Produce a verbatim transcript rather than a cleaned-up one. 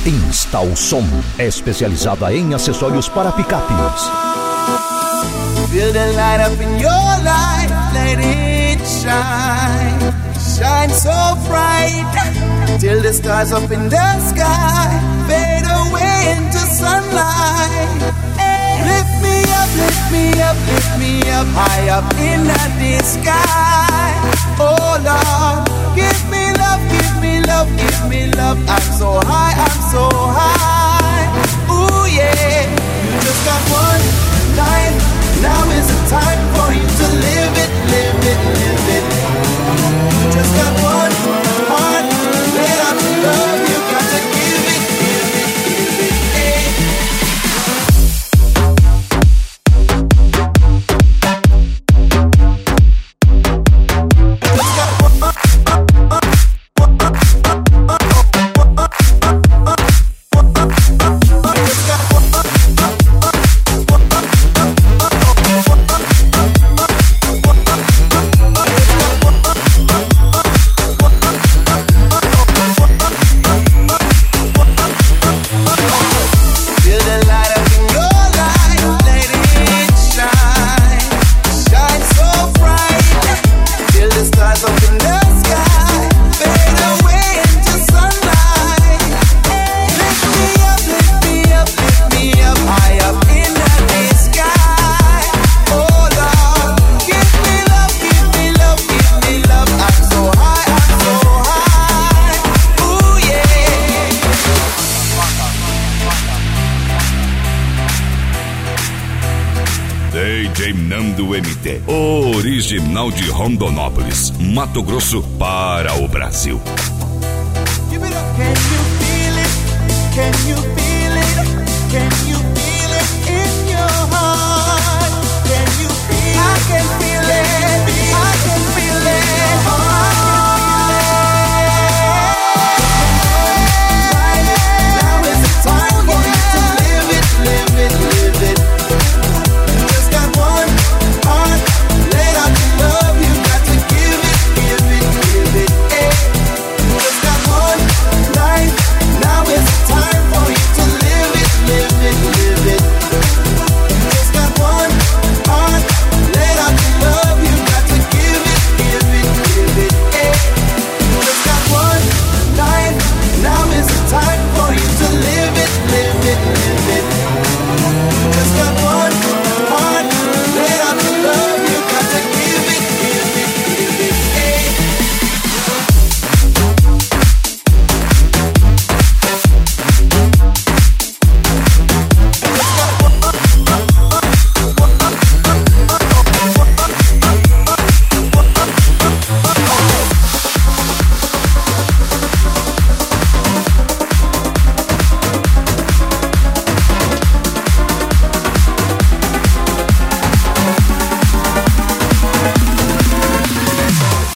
Instal Som, especializada em acessórios para picapes. Feel the light up in your life, let it shine, shine so bright, till the stars up in the sky fade away into sunlight. Lift me up, lift me up, lift me up, high up in the sky. Oh Lord, give me love, give me love, give me love. I'm so high, I'm so high. Ooh yeah, you just got one life. Now is the time for you to live it, live it, live it. You just got one heart, made up to love. You got to give it, give it, give it, D J Nando M T, original de Rondonópolis, Mato Grosso, para o Brasil.